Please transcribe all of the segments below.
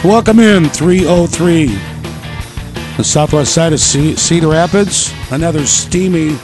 Welcome in 303. The southwest side of Cedar Rapids. Another steamy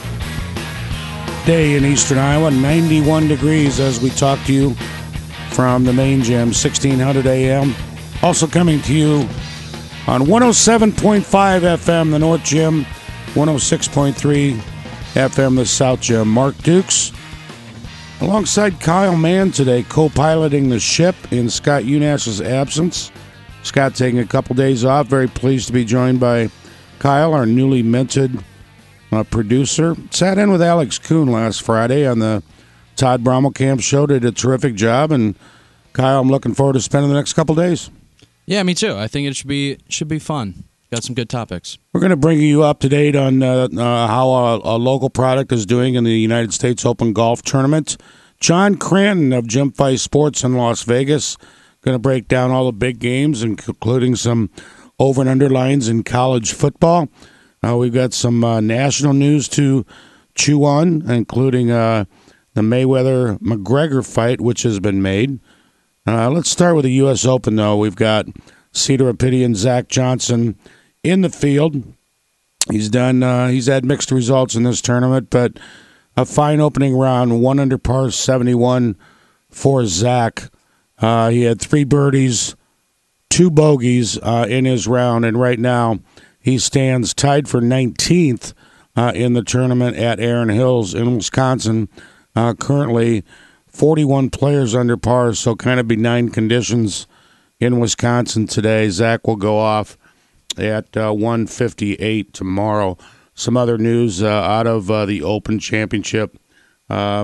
day in eastern Iowa. 91 degrees as we talk to you from the main gym, 1600 AM. Also coming to you on 107.5 FM, the North Gym, 106.3 FM, the South Gym. Mark Dukes alongside Kyle Mann today, co-piloting the ship in Scott Unash's absence. Scott taking a couple days off. Very pleased to be joined by Kyle, our newly minted producer. Sat in with Alex Kuhn last Friday on the Todd Brommelkamp show. Did a terrific job. And Kyle, I'm looking forward to spending the next couple days. Yeah, me too. I think it should be fun. Got some good topics. We're going to bring you up to date on how a local product is doing in the United States Open Golf Tournament. John Cranton of Jim Fice Sports in Las Vegas going to break down all the big games, including some over and under lines in college football. We've got some national news to chew on, including the Mayweather-McGregor fight, which has been made. Let's start with the U.S. Open, though. We've got Cedar Rapidian Zach Johnson in the field. He's had mixed results in this tournament, but a fine opening round, 1 under par 71 for Zach. He had 3 birdies, 2 bogeys in his round, and right now he stands tied for 19th in the tournament at Erin Hills in Wisconsin. Currently 41 players under par, so kind of benign conditions in Wisconsin today. Zach will go off at 1:58 tomorrow. Some other news out of the Open Championship. A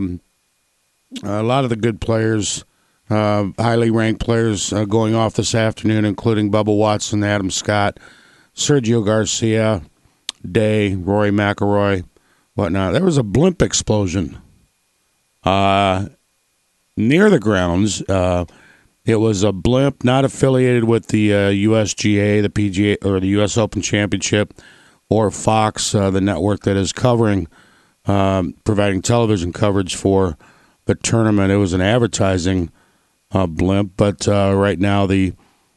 lot of the good players, highly ranked players going off this afternoon, including Bubba Watson, Adam Scott, Sergio Garcia, Day, Rory McIlroy, whatnot. There was a blimp explosion near the grounds. It was a blimp not affiliated with the USGA, the PGA, or the U.S. Open Championship, or Fox, the network that is covering, providing television coverage for the tournament. It was an advertising blimp, but right now the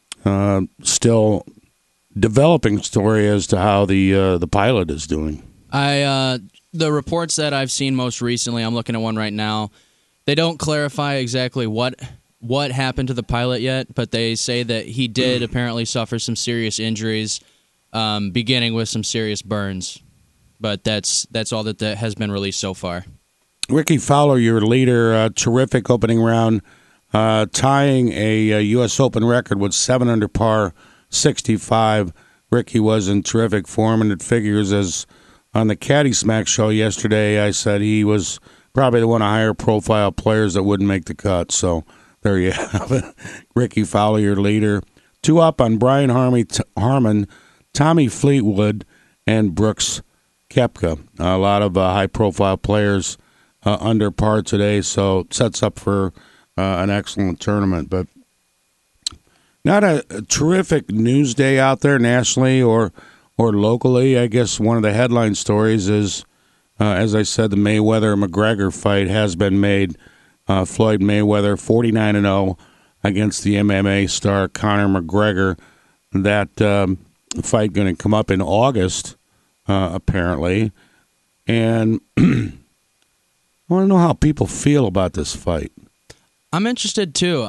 still developing story as to how the pilot is doing. The reports that I've seen most recently, I'm looking at one right now, they don't clarify exactly what happened to the pilot yet, but they say that he did apparently suffer some serious injuries, beginning with some serious burns. But that's all that has been released so far. Ricky Fowler, your leader, terrific opening round, tying a U.S. Open record with 7 under par, 65. Ricky was in terrific form, and it figures, as on the Caddy Smack show yesterday, I said he was probably one of the higher profile players that wouldn't make the cut. So there you have it. Ricky Fowler, your leader. 2 up on Brian Harmon, Tommy Fleetwood, and Brooks Koepka. A lot of high-profile players under par today, so sets up for an excellent tournament. But not a terrific news day out there nationally or locally. I guess one of the headline stories is, as I said, the Mayweather-McGregor fight has been made. Floyd Mayweather, 49-0 against the MMA star Conor McGregor. That fight going to come up in August, apparently. And I want to know how people feel about this fight. I'm interested, too.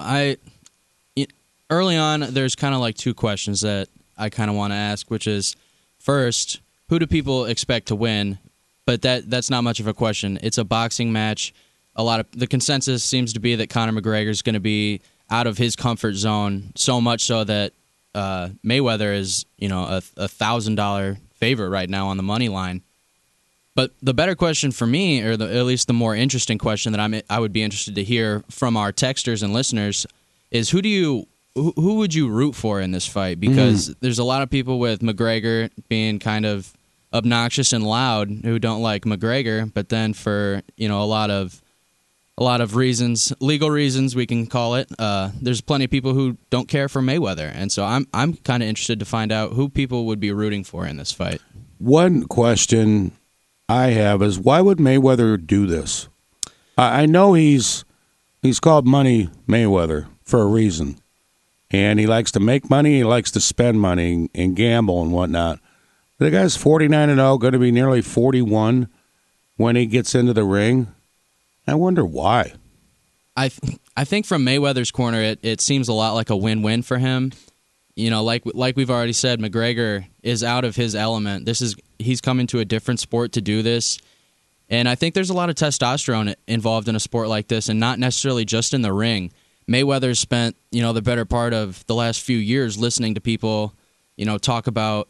Early on, there's kind of like 2 questions that I kind of want to ask, which is, first, who do people expect to win? But that's not much of a question. It's a boxing match. The consensus seems to be that Conor McGregor is going to be out of his comfort zone, so much so that Mayweather is, a $1,000 favorite right now on the money line. But the better question for me, or at least the more interesting question that I would be interested to hear from our texters and listeners, is who would you root for in this fight? Because there's a lot of people with McGregor being kind of obnoxious and loud who don't like McGregor, but then for a lot of reasons, legal reasons we can call it, there's plenty of people who don't care for Mayweather, and so I'm kind of interested to find out who people would be rooting for in this fight. One question I have is, why would Mayweather do this? I know he's called Money Mayweather for a reason. and he likes to make money. He likes to spend money and gamble and whatnot. The guy's 49-0, going to be nearly 41 when he gets into the ring. I wonder why. I think from Mayweather's corner, it seems a lot like a win-win for him. You know, like we've already said, McGregor is out of his element. He's come into a different sport to do this. And I think there's a lot of testosterone involved in a sport like this, and not necessarily just in the ring. Mayweather spent, the better part of the last few years listening to people, talk about,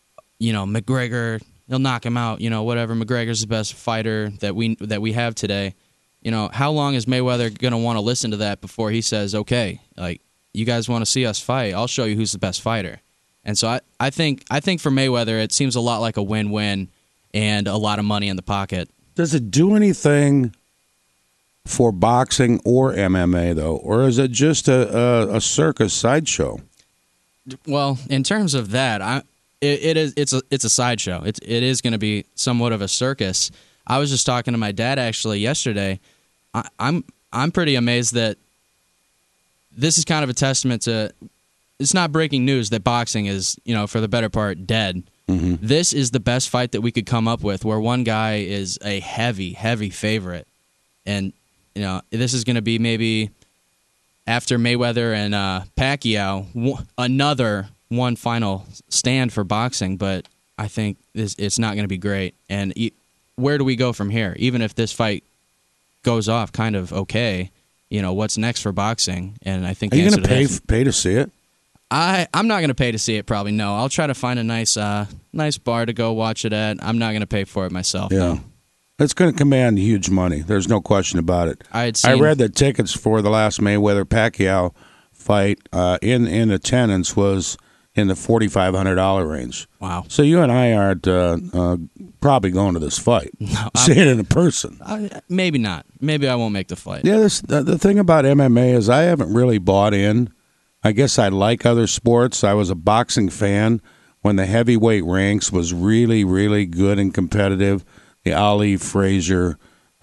McGregor, he'll knock him out, whatever. McGregor's the best fighter that we have today. How long is Mayweather going to want to listen to that before he says, okay, like, you guys want to see us fight? I'll show you who's the best fighter. And so I think for Mayweather, it seems a lot like a win-win and a lot of money in the pocket. Does it do anything for boxing or MMA, though? Or is it just a circus sideshow? Well, in terms of that, it's a sideshow. It is going to be somewhat of a circus. I was just talking to my dad actually yesterday. I'm pretty amazed that this is kind of a testament to, it's not breaking news that boxing is, for the better part, dead. Mm-hmm. This is the best fight that we could come up with, where one guy is a heavy, heavy favorite. And, this is going to be maybe after Mayweather and Pacquiao, another one final stand for boxing. But I think it's not going to be great. And where do we go from here? Even if this fight goes off kind of okay, what's next for boxing? And I think are you going to pay to see it? I'm not going to pay to see it. Probably no. I'll try to find a nice bar to go watch it at. I'm not going to pay for it myself. Yeah, no. It's going to command huge money. There's no question about it. I read that tickets for the last Mayweather Pacquiao fight in attendance was in the $4,500 range. Wow. So you and I aren't probably going to this fight. No, seeing it in person. Maybe not. Maybe I won't make the fight. Yeah, the thing about MMA is I haven't really bought in. I guess I like other sports. I was a boxing fan when the heavyweight ranks was really, really good and competitive. The Ali, Frazier,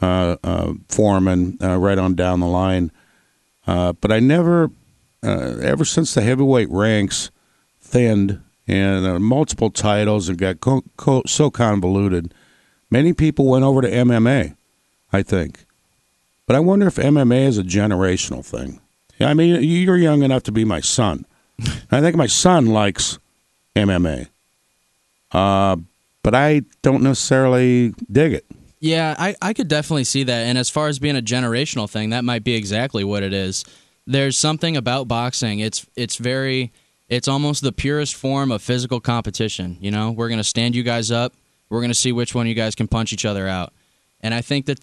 Foreman, right on down the line. But I never, ever since the heavyweight ranks thinned and multiple titles and got so convoluted, many people went over to MMA, I think. But I wonder if MMA is a generational thing. I mean, you're young enough to be my son. I think my son likes MMA. But I don't necessarily dig it. Yeah, I could definitely see that. And as far as being a generational thing, that might be exactly what it is. There's something about boxing. It's almost the purest form of physical competition. We're going to stand you guys up. We're going to see which one of you guys can punch each other out. And I think that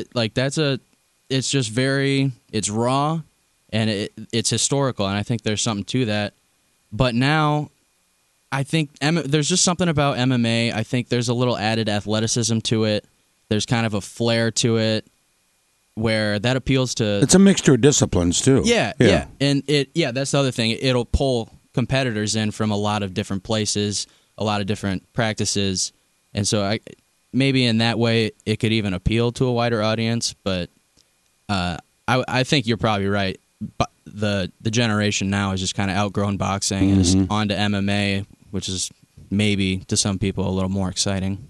it's raw and it's historical. And I think there's something to that. But now, I think there's just something about MMA. I think there's a little added athleticism to it. There's kind of a flair to it where that appeals to... It's a mixture of disciplines, too. Yeah. And that's the other thing. It'll pull competitors in from a lot of different places, a lot of different practices. And so maybe in that way it could even appeal to a wider audience. But I think you're probably right. But the generation now has just kind of outgrown boxing and is on to MMA, which is maybe to some people a little more exciting.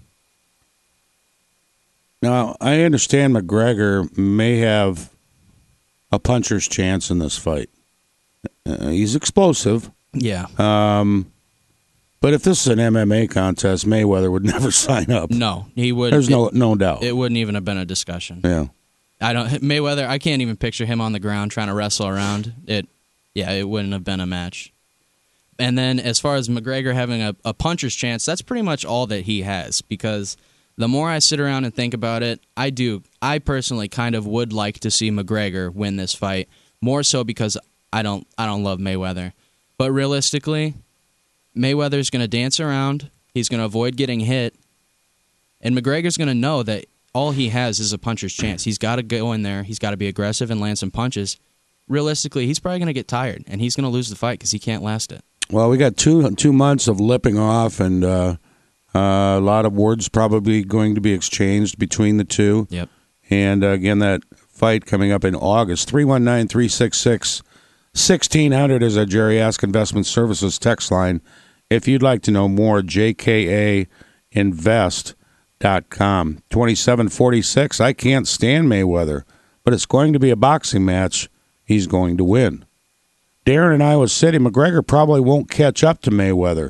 Now, I understand McGregor may have a puncher's chance in this fight. He's explosive. Yeah. But if this is an MMA contest, Mayweather would never sign up. No, he would. There's no doubt. It wouldn't even have been a discussion. Yeah. Mayweather, I can't even picture him on the ground trying to wrestle around. It wouldn't have been a match. And then as far as McGregor having a puncher's chance, that's pretty much all that he has, because the more I sit around and think about it, I personally kind of would like to see McGregor win this fight, more so because I don't love Mayweather. But realistically, Mayweather's going to dance around, he's going to avoid getting hit, and McGregor's going to know that all he has is a puncher's chance. He's got to go in there, he's got to be aggressive and land some punches. Realistically, he's probably going to get tired, and he's going to lose the fight because he can't last it. Well, we got two months of lipping off, and a lot of words probably going to be exchanged between the two. Yep. And again, that fight coming up in August, 319-366-6766. 1600 is a Jerry Ask Investment Services text line. If you'd like to know more, jkainvest.com. 2746, I can't stand Mayweather, but it's going to be a boxing match. He's going to win. Darren in Iowa City, McGregor probably won't catch up to Mayweather.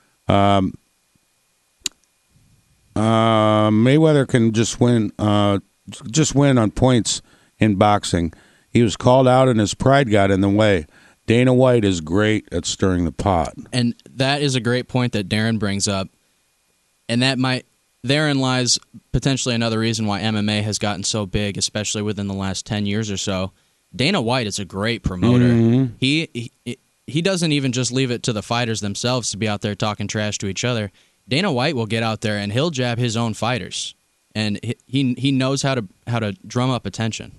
Mayweather can just win on points in boxing. He was called out and his pride got in the way. Dana White is great at stirring the pot. And that is a great point that Darren brings up. And therein lies potentially another reason why MMA has gotten so big, especially within the last 10 years or so. Dana White is a great promoter. Mm-hmm. He doesn't even just leave it to the fighters themselves to be out there talking trash to each other. Dana White will get out there and he'll jab his own fighters, and he knows how to drum up attention.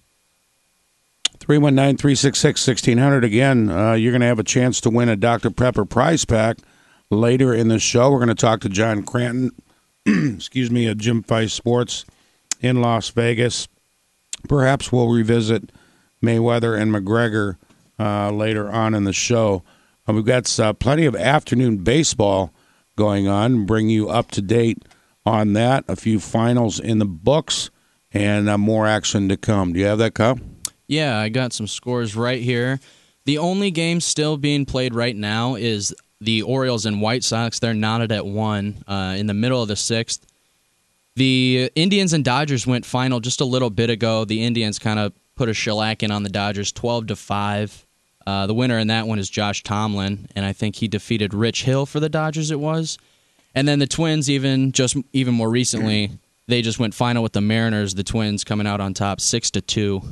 319-366-1600. Again, you're going to have a chance to win a Dr. Pepper prize pack later in the show. We're going to talk to John Cranton, excuse me, at Jim Fice Sports in Las Vegas. Perhaps we'll revisit Mayweather and McGregor later on in the show. We've got plenty of afternoon baseball going on. Bring you up to date on that. A few finals in the books and more action to come. Do you have that, Kyle? Yeah, I got some scores right here. The only game still being played right now is the Orioles and White Sox. They're knotted at 1 in the middle of the 6th. The Indians and Dodgers went final just a little bit ago. The Indians kind of put a shellacking on the Dodgers, 12-5. The winner in that one is Josh Tomlin, and I think he defeated Rich Hill for the Dodgers it was. And then the Twins, even more recently, they just went final with the Mariners, the Twins coming out on top 6-2.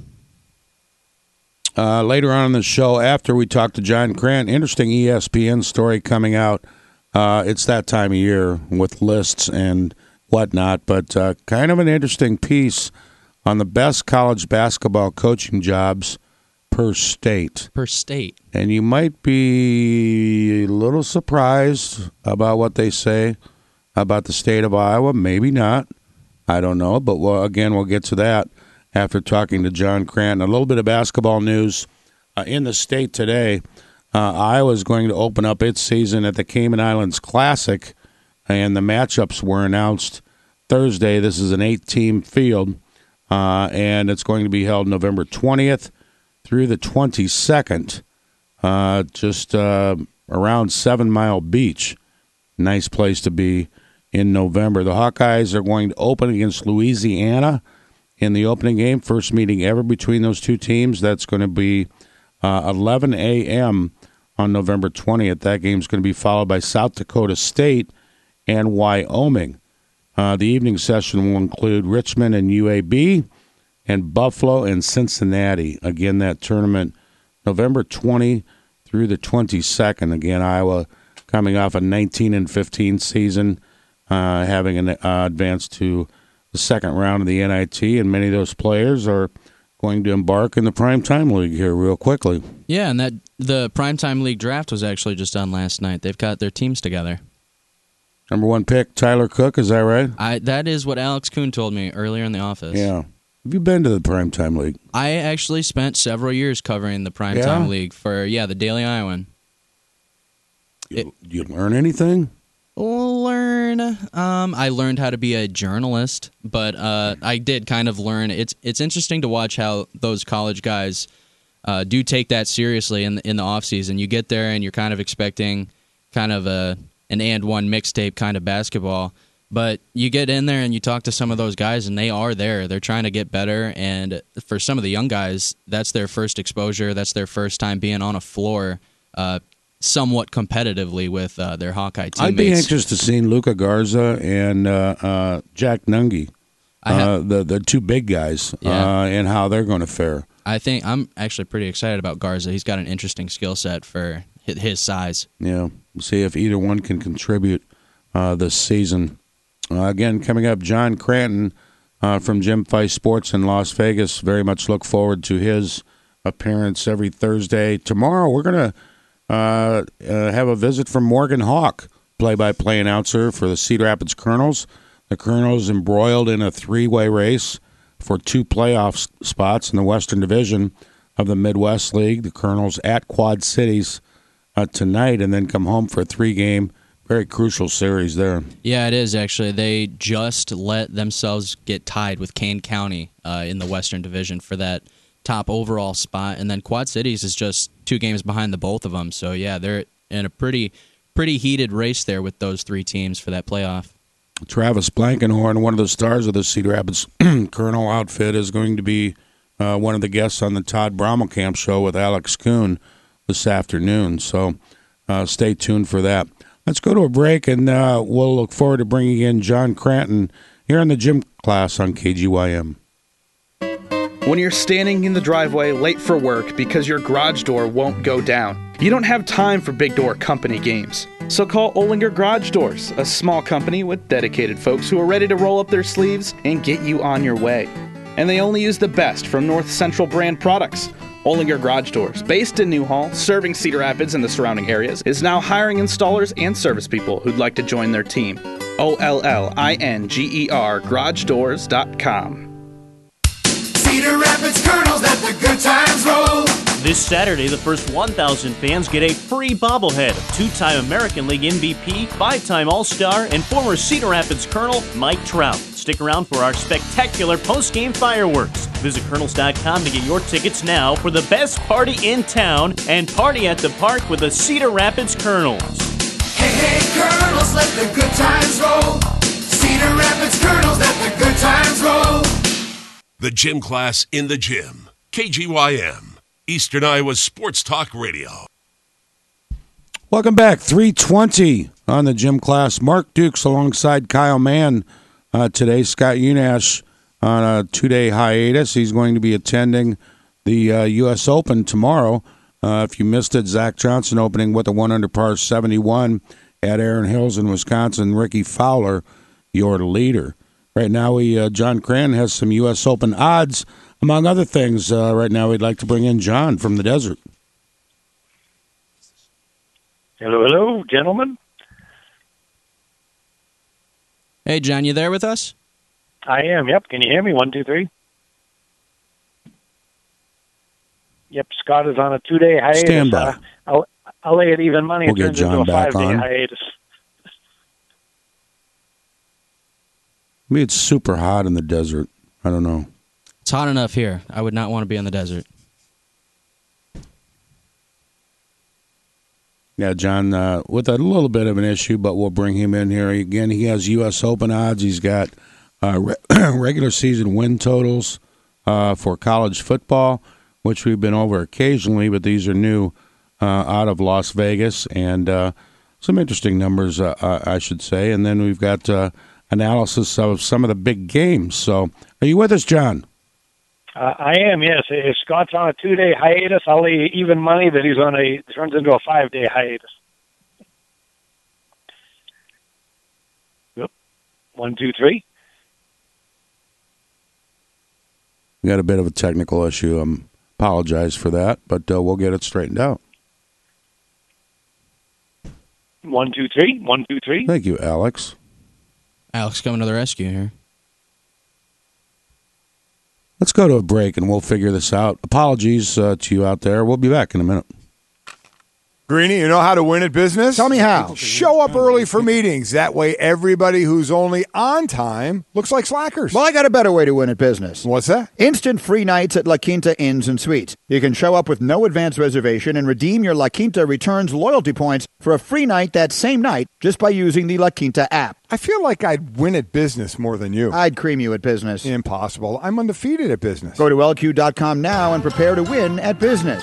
Later on in the show, after we talk to John Cranton, interesting ESPN story coming out. It's that time of year with lists and whatnot, but kind of an interesting piece on the best college basketball coaching jobs per state. Per state. And you might be a little surprised about what they say about the state of Iowa. Maybe not. I don't know. But we'll get to that after talking to John Cranton. A little bit of basketball news in the state today. Iowa is going to open up its season at the Cayman Islands Classic, and the matchups were announced Thursday. This is an 8-team field, and it's going to be held November 20th through the 22nd, just around 7 Mile Beach. Nice place to be in November. The Hawkeyes are going to open against Louisiana in the opening game, first meeting ever between those two teams. That's going to be 11 a.m. on November 20th. That game's going to be followed by South Dakota State and Wyoming. The evening session will include Richmond and UAB and Buffalo and Cincinnati. Again, that tournament, November 20 through the 22nd. Again, Iowa coming off a 19-15 season, having an advance to the second round of the NIT, and many of those players are going to embark in the Primetime League here real quickly. Yeah, and the Primetime League draft was actually just done last night. They've got their teams together. Number 1 pick, Tyler Cook, is that right? That is what Alex Kuhn told me earlier in the office. Yeah. Have you been to the Primetime League? I actually spent several years covering the Primetime League for, the Daily Iowan. You learn anything? I learned how to be a journalist, but I did kind of learn. It's interesting to watch how those college guys do take that seriously in the off season. You get there and you're kind of expecting kind of an and one mixtape kind of basketball, but you get in there and you talk to some of those guys and they are there. They're trying to get better, and for some of the young guys, that's their first exposure. That's their first time being on a floor. Somewhat competitively with their Hawkeye teammates. I'd be interested to see Luka Garza and Jack Nunge, the two big guys, and how they're going to fare. I think I'm actually pretty excited about Garza. He's got an interesting skill set for his size. Yeah, we'll see if either one can contribute this season. Again, coming up, John Cranton from Jim Fice Sports in Las Vegas. Very much look forward to his appearance every Thursday. Tomorrow, we're going to have a visit from Morgan Hawk, play-by-play announcer for the Cedar Rapids Colonels. The Colonels embroiled in a 3-way race for 2 playoff spots in the Western Division of the Midwest League. The Colonels at Quad Cities tonight, and then come home for a 3-game, very crucial series there. Yeah, it is actually. They just let themselves get tied with Kane County in the Western Division for that top overall spot, and then Quad Cities is just 2 games behind the both of them. So yeah, they're in a pretty heated race there with those 3 teams for that playoff. Travis Blankenhorn, one of the stars of the Cedar Rapids Colonel outfit, is going to be one of the guests on the Todd Brommelkamp show with Alex Kuhn this afternoon. So stay tuned for that. Let's go to a break, and we'll look forward to bringing in John Cranton here in the gym class on KGYM. When you're standing in the driveway late for work because your garage door won't go down, you don't have time for big door company games. So call Olinger Garage Doors, a small company with dedicated folks who are ready to roll up their sleeves and get you on your way. And they only use the best from North Central brand products. Olinger Garage Doors, based in Newhall, serving Cedar Rapids and the surrounding areas, is now hiring installers and service people who'd like to join their team. OLLINGER GarageDoors.com. Cedar Rapids Colonels, let the good times roll. This Saturday, the first 1,000 fans get a free bobblehead of 2-time American League MVP, 5-time All-Star, and former Cedar Rapids Colonel Mike Trout. Stick around for our spectacular post-game fireworks. Visit Colonels.com to get your tickets now for the best party in town and party at the park with the Cedar Rapids Colonels. Hey, hey, Colonels, let the good times roll. Cedar Rapids Colonels, let the good times roll. The Gym Class in the Gym. KGYM. Eastern Iowa Sports Talk Radio. Welcome back. 3:20 on the Gym Class. Mark Dukes alongside Kyle Mann today. Scott Unash on a 2-day hiatus. He's going to be attending the U.S. Open tomorrow. If you missed it, Zach Johnson opening with a 1 par 71 at Erin Hills in Wisconsin. Ricky Fowler, your leader. Right now, John Cranton has some U.S. Open odds, among other things. Right now, we'd like to bring in John from the desert. Hello, gentlemen. Hey, John, you there with us? I am, yep. Can you hear me? 1, 2, 3. Yep, Scott is on a 2-day hiatus. Stand by. I'll lay it even money. We'll it get turns John into a back 5-day on. hiatus. Maybe it's super hot in the desert. I don't know. It's hot enough here. I would not want to be in the desert. Yeah, John, with a little bit of an issue, but we'll bring him in here. Again, he has U.S. Open odds. He's got regular season win totals for college football, which we've been over occasionally, but these are new out of Las Vegas, and some interesting numbers, I should say. And then we've got analysis of some of the big games. So are you with us, John? I am, yes. If Scott's on a 2-day hiatus, I'll lay even money that turns into a 5-day hiatus. Yep. 1, 2, 3. We got a bit of a technical issue. Apologize for that, but we'll get it straightened out. 1, 2, 3. 1, 2, 3. Thank you, Alex. Alex coming to the rescue here. Let's go to a break, and we'll figure this out. Apologies to you out there. We'll be back in a minute. Greenie, you know how to win at business? Tell me how. Show up early for meetings. That way everybody who's only on time looks like slackers. Well, I got a better way to win at business. What's that? Instant free nights at La Quinta Inns and Suites. You can show up with no advance reservation and redeem your La Quinta Returns loyalty points for a free night that same night just by using the La Quinta app. I feel like I'd win at business more than you. I'd cream you at business. Impossible. I'm undefeated at business. Go to LQ.com now and prepare to win at business.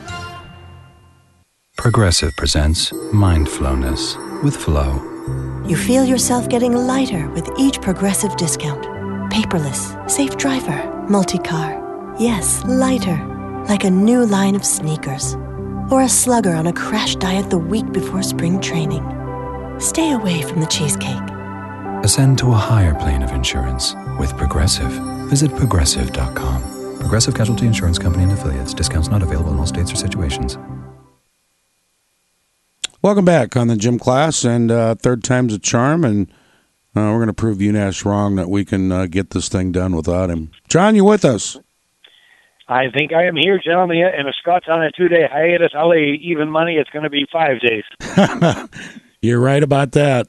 Progressive presents Mindfulness with Flow. You feel yourself getting lighter with each Progressive discount. Paperless, safe driver, multi-car. Yes, lighter, like a new line of sneakers. Or a slugger on a crash diet the week before spring training. Stay away from the cheesecake. Ascend to a higher plane of insurance with Progressive. Visit Progressive.com. Progressive Casualty Insurance Company and Affiliates. Discounts not available in all states or situations. Welcome back on the Gym Class, and third time's a charm, and we're going to prove Unash wrong that we can get this thing done without him. John, you with us? I think I am here, gentlemen, and if Scott's on a 2-day hiatus, I'll lay even money. It's going to be 5 days. You're right about that.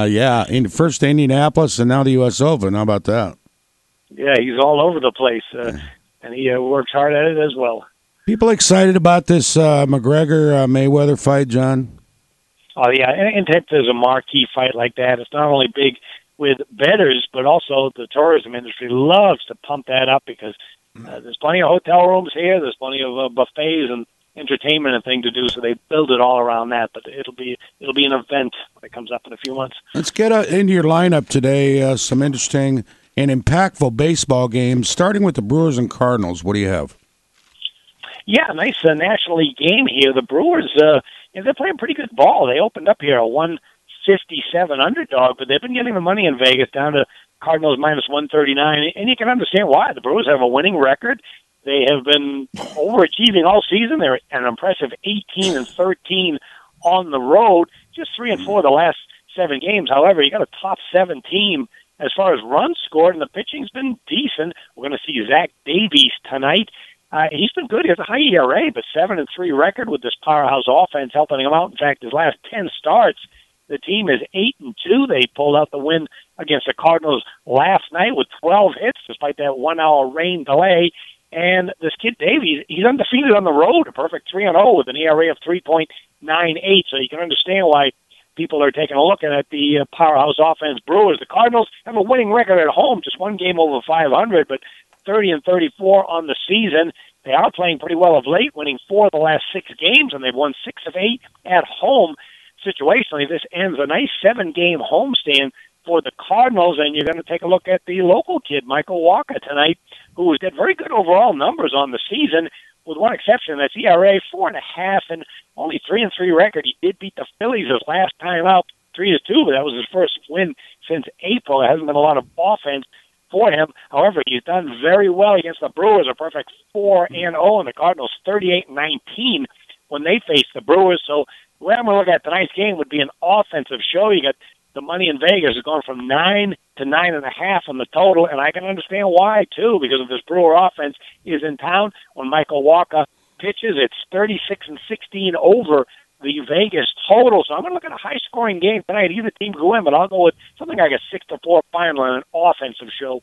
First Indianapolis and now the U.S. Open. How about that? Yeah, he's all over the place, and he works hard at it as well. People excited about this McGregor-Mayweather fight, John? Oh, yeah, and there's a marquee fight like that. It's not only big with bettors, but also the tourism industry loves to pump that up because there's plenty of hotel rooms here. There's plenty of buffets and entertainment and thing to do, so they build it all around that. But it'll be an event when it comes up in a few months. Let's get into your lineup today. Some interesting and impactful baseball games, starting with the Brewers and Cardinals. What do you have? Yeah, nice National League game here. The Brewers, they're playing pretty good ball. They opened up here a 157 underdog, but they've been getting the money in Vegas down to Cardinals minus 139, and you can understand why. The Brewers have a winning record. They have been overachieving all season. They're an impressive 18-13 on the road, just 3-4 the last 7 games. However, you got a top 7 team as far as runs scored, and the pitching's been decent. We're going to see Zach Davies tonight. He's been good. He has a high ERA, but 7-3 record with this powerhouse offense helping him out. In fact, his last 10 starts, the team is 8-2. They pulled out the win against the Cardinals last night with 12 hits, despite that 1-hour rain delay. And this kid Davies, he's undefeated on the road, a perfect 3-0 with an ERA of 3.98. So you can understand why people are taking a look at the powerhouse offense. Brewers, the Cardinals have a winning record at home, just one game over 500, but 30-34 on the season. They are playing pretty well of late, winning 4 of the last 6 games, and they've won 6 of 8 at home. Situationally, this ends a nice 7-game homestand for the Cardinals, and you're going to take a look at the local kid, Michael Walker, tonight, who has got very good overall numbers on the season, with one exception. That's ERA 4.5 and only 3-3 record. He did beat the Phillies his last time out 3-2, but that was his first win since April. There hasn't been a lot of offense for him. However, he's done very well against the Brewers, a perfect 4-0, and the Cardinals 38-19 when they face the Brewers. So the way I'm going to look at tonight's game would be an offensive show. You got the money in Vegas is going from 9 to 9.5 on the total, and I can understand why, too, because if this Brewer offense is in town when Michael Walker pitches, it's 36-16 over the Vegas total. So I'm going to look at a high-scoring game tonight. Either team could win, but I'll go with something like a 6-4 final and an offensive show.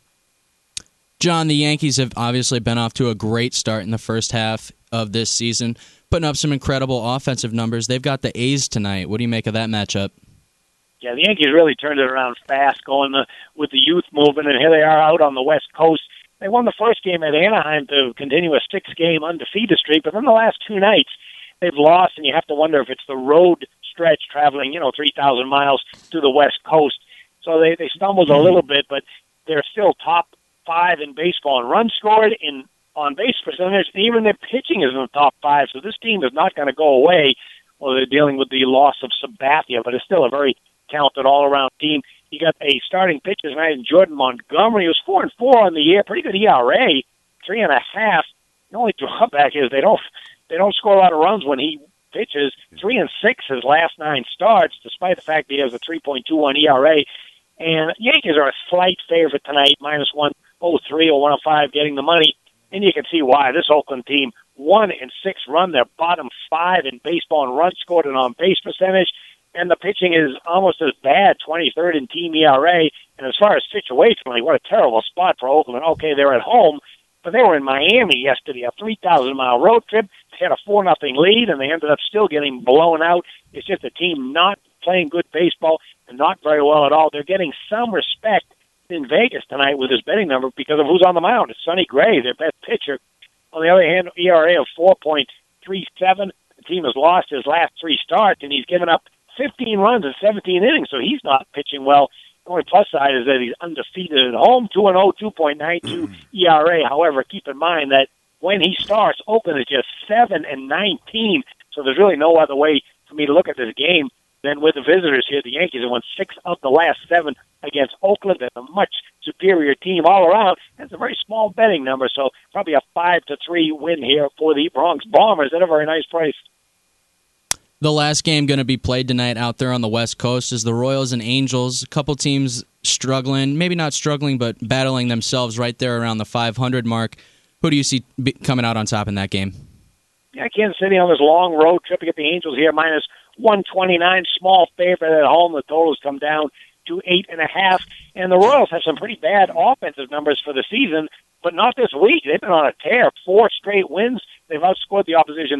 John, the Yankees have obviously been off to a great start in the first half of this season, putting up some incredible offensive numbers. They've got the A's tonight. What do you make of that matchup? Yeah, the Yankees really turned it around fast, going with the youth movement, and here they are out on the West Coast. They won the first game at Anaheim to continue a 6-game undefeated streak, but then the last 2 nights they've lost, and you have to wonder if it's the road stretch traveling, 3,000 miles to the West Coast. So they stumbled a little bit, but they're still top 5 in baseball in runs scored, in on-base percentage, and even their pitching is in the top 5. So this team is not going to go away. Well, they're dealing with the loss of Sabathia, but it's still a very talented all-around team. You got a starting pitcher tonight in Jordan Montgomery, who's 4-4 on the year, pretty good ERA, 3.5. The only drawback is they don't score a lot of runs when he pitches. 3-6 his last 9 starts, despite the fact that he has a 3.21 ERA. And Yankees are a slight favorite tonight, minus 103 or 105, getting the money. And you can see why. This Oakland team, 1-6 run, their bottom 5 in baseball and runs scored and on-base percentage. And the pitching is almost as bad, 23rd in team ERA. And as far as situationally, what a terrible spot for Oakland. Okay, they're at home, but they were in Miami yesterday, a 3,000-mile road trip. They had a 4-0 lead, and they ended up still getting blown out. It's just a team not playing good baseball and not very well at all. They're getting some respect in Vegas tonight with his betting number because of who's on the mound. It's Sonny Gray, their best pitcher. On the other hand, ERA of 4.37. The team has lost his last 3 starts, and he's given up 15 runs in 17 innings, so he's not pitching well. The only plus side is that he's undefeated at home, 2-0, 2.92 ERA. However, keep in mind that when he starts, Oakland is just 7-19, so there's really no other way for me to look at this game than with the visitors here. The Yankees have won 6 of the last 7 against Oakland. They're a much superior team all around. It's a very small betting number, so probably a 5-3 win here for the Bronx Bombers at a very nice price. The last game going to be played tonight out there on the West Coast is the Royals and Angels. A couple teams struggling, maybe not struggling, but battling themselves right there around the 500 mark. Who do you see coming out on top in that game? Yeah, Kansas City on this long road trip to get the Angels here, minus 129, small favorite at home. The totals come down to 8.5. And the Royals have some pretty bad offensive numbers for the season, but not this week. They've been on a tear, 4 straight wins. They've outscored the opposition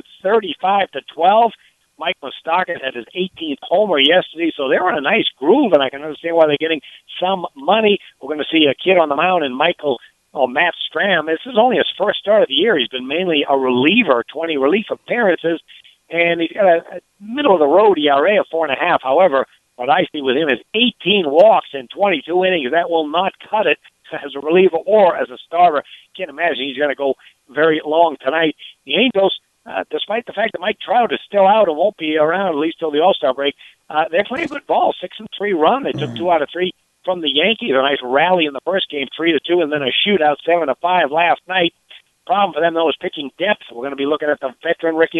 35-12. Mike Moustakas had his 18th homer yesterday, so they're on a nice groove, and I can understand why they're getting some money. We're going to see a kid on the mound, and Matt Stram. This is only his first start of the year. He's been mainly a reliever, 20 relief appearances, and he's got a middle-of-the-road ERA of 4.5. However, what I see with him is 18 walks in 22 innings. That will not cut it as a reliever or as a starter. Can't imagine he's going to go very long tonight. The Angels, despite the fact that Mike Trout is still out and won't be around at least till the All-Star break, they're playing good ball, 6-3 run. They took 2 out of 3 from the Yankees. A nice rally in the first game, 3-2, and then a shootout, 7-5 last night. Problem for them, though, is pitching depth. We're going to be looking at the veteran Ricky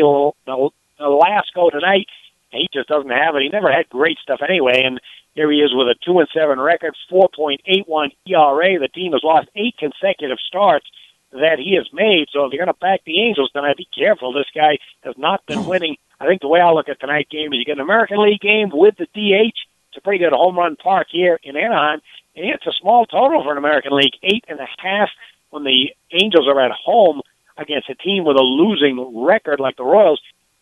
Velasco tonight. He just doesn't have it. He never had great stuff anyway, and here he is with a 2-7 record, 4.81 ERA. The team has lost 8 consecutive starts that he has made, so if you're going to back the Angels tonight, be careful. This guy has not been winning. I think the way I look at tonight's game is you get an American League game with the DH. It's a pretty good home run park here in Anaheim, and it's a small total for an American League, 8.5 when the Angels are at home against a team with a losing record like the Royals.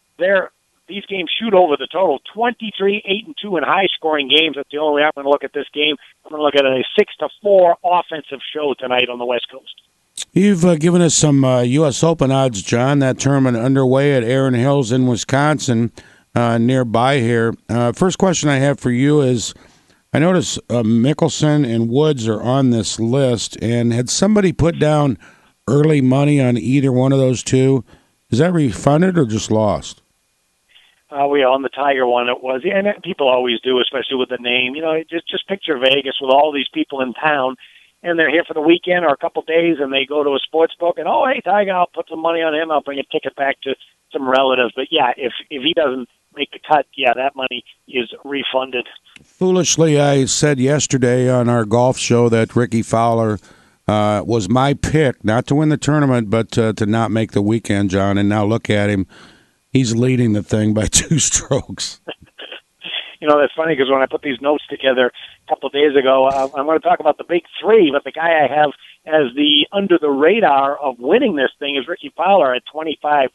These games shoot over the total, 23, 8-2 in high-scoring games. That's the only way I'm going to look at this game. I'm going to look at a 6-4 offensive show tonight on the West Coast. You've given us some U.S. Open odds, John. That tournament underway at Erin Hills in Wisconsin, nearby here. First question I have for you is, I notice Mickelson and Woods are on this list, and had somebody put down early money on either one of those two? Is that refunded or just lost? On the Tiger one, it was. Yeah, and people always do, especially with the name. You know, just picture Vegas with all these people in town, and they're here for the weekend or a couple days, and they go to a sports book, and, oh, hey, Tiger, I'll put some money on him. I'll bring a ticket back to some relatives. But, yeah, if he doesn't make the cut, yeah, that money is refunded. Foolishly, I said yesterday on our golf show that Ricky Fowler was my pick, not to win the tournament, but to not make the weekend, John, and now look at him. He's leading the thing by 2 strokes. You know, that's funny because when I put these notes together a couple of days ago, I'm going to talk about the big 3, but the guy I have as the under the radar of winning this thing is Ricky Fowler at 25-1.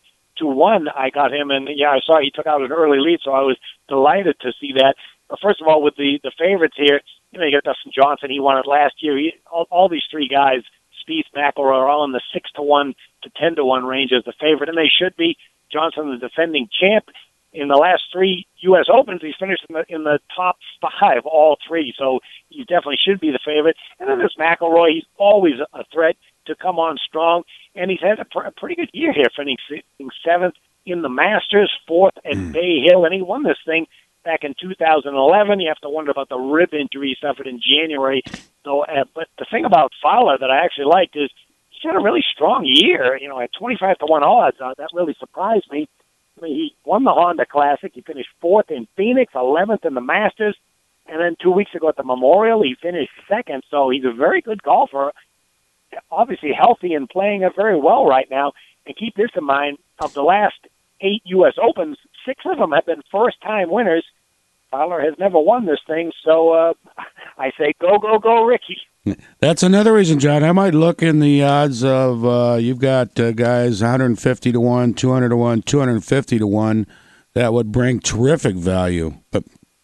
I got him, and yeah, I saw he took out an early lead, so I was delighted to see that. But first of all, with the favorites here, you know, you got Dustin Johnson. He won it last year. All these 3 guys, Spieth, McIlroy, are all in the 6-1 to 10-1 range as the favorite, and they should be. Johnson, the defending champ, in the last 3 U.S. Opens, he's finished in the top 5, all 3. So he definitely should be the favorite. And then there's McIlroy. He's always a threat to come on strong, and he's had a pretty good year here, finishing 7th in the Masters, 4th at Bay Hill, and he won this thing back in 2011. You have to wonder about the rib injury he suffered in January. So, but the thing about Fowler that I actually liked is he's had a really strong year. You know, at 25-1 odds, that really surprised me. I mean, he won the Honda Classic. He finished 4th in Phoenix, 11th in the Masters, and then 2 weeks ago at the Memorial, he finished 2nd. So he's a very good golfer, obviously healthy and playing it very well right now. And keep this in mind, of the last 8 U.S. Opens, 6 of them have been first-time winners. Fowler has never won this thing, so I say go, go, go, Ricky. That's another reason, John. I might look in the odds of you've got guys 150-1, 200-1, 250-1. That would bring terrific value, but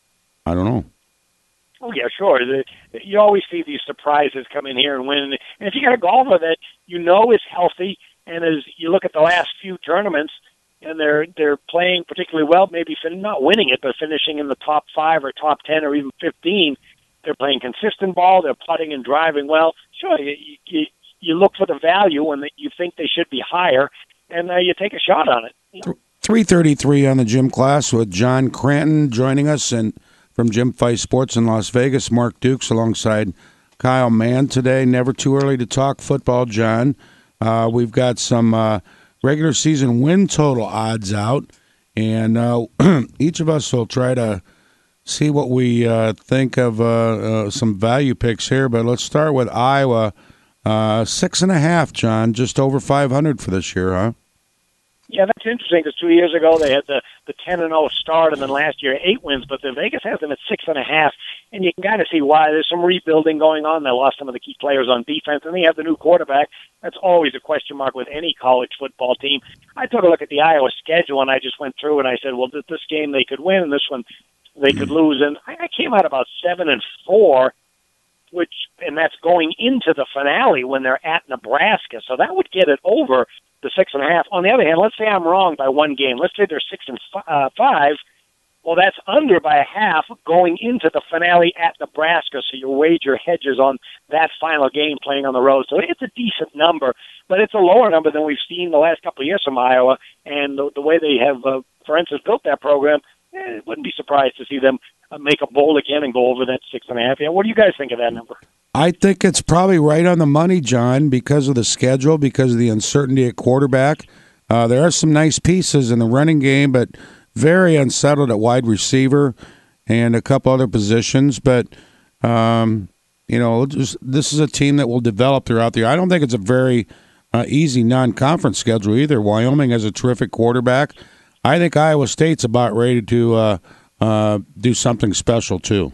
I don't know. Oh, yeah, sure. You always see these surprises come in here and win. And if you got a golfer that you know is healthy, and as you look at the last few tournaments, and they're playing particularly well, maybe not winning it, but finishing in the top 5 or top 10 or even 15, they're playing consistent ball, they're putting and driving well. Sure, you look for the value when you think they should be higher, and you take a shot on it. 3:33 on the Gym Class with John Cranton joining us, and from Jim Fice Sports in Las Vegas, Mark Dukes alongside Kyle Mann today. Never too early to talk football, John. We've got some regular season win total odds out, and each of us will try to see what we think of some value picks here. But let's start with Iowa. 6.5, John, just over 500 for this year, huh? Yeah, that's interesting because 2 years ago they had the 10-0 start, and then last year 8 wins. But the Vegas has them at 6.5, and you can kind of see why. There's some rebuilding going on. They lost some of the key players on defense, and they have the new quarterback. That's always a question mark with any college football team. I took a look at the Iowa schedule, and I just went through and I said, well, this game they could win, and this one they could lose, and I came out about 7-4. And that's going into the finale when they're at Nebraska. So that would get it over the 6.5. On the other hand, let's say I'm wrong by one game. Let's say they're 6-5. Well, that's under by a half going into the finale at Nebraska. So you wager hedges on that final game playing on the road. So it's a decent number, but it's a lower number than we've seen the last couple of years from Iowa. And the way they have, for instance, built that program, it wouldn't be surprised to see them make a bowl again and go over that 6.5. Yeah, what do you guys think of that number? I think it's probably right on the money, John, because of the schedule, because of the uncertainty at quarterback. There are some nice pieces in the running game, but very unsettled at wide receiver and a couple other positions. But, this is a team that will develop throughout the year. I don't think it's a very easy non-conference schedule either. Wyoming has a terrific quarterback. I think Iowa State's about ready to do something special, too.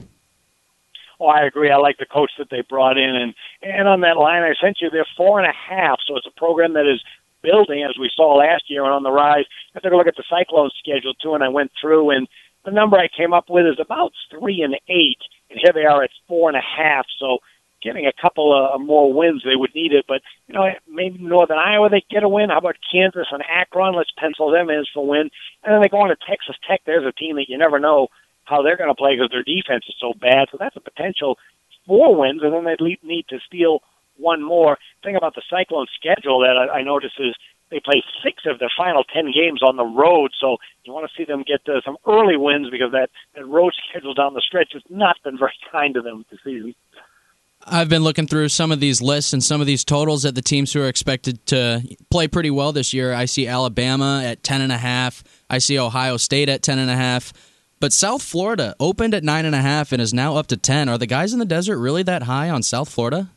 Oh, I agree. I like the coach that they brought in. And on that line I sent you, they're 4.5. So it's a program that is building, as we saw last year, and on the rise. I took a look at the Cyclones schedule, too, and I went through, and the number I came up with is about 3-8. And here they are at 4.5. So getting a couple of more wins, they would need it. But, maybe Northern Iowa, they get a win. How about Kansas and Akron? Let's pencil them in for a win. And then they go on to Texas Tech. There's a team that you never know how they're going to play because their defense is so bad. So that's a potential 4 wins, and then they'd need to steal one more. The thing about the Cyclone schedule that I noticed is they play 6 of their final 10 games on the road, so you want to see them get some early wins because that road schedule down the stretch has not been very kind to them this season. I've been looking through some of these lists and some of these totals at the teams who are expected to play pretty well this year. I see Alabama at 10.5. I see Ohio State at 10.5. But South Florida opened at 9.5 and is now up to 10. Are the guys in the desert really that high on South Florida?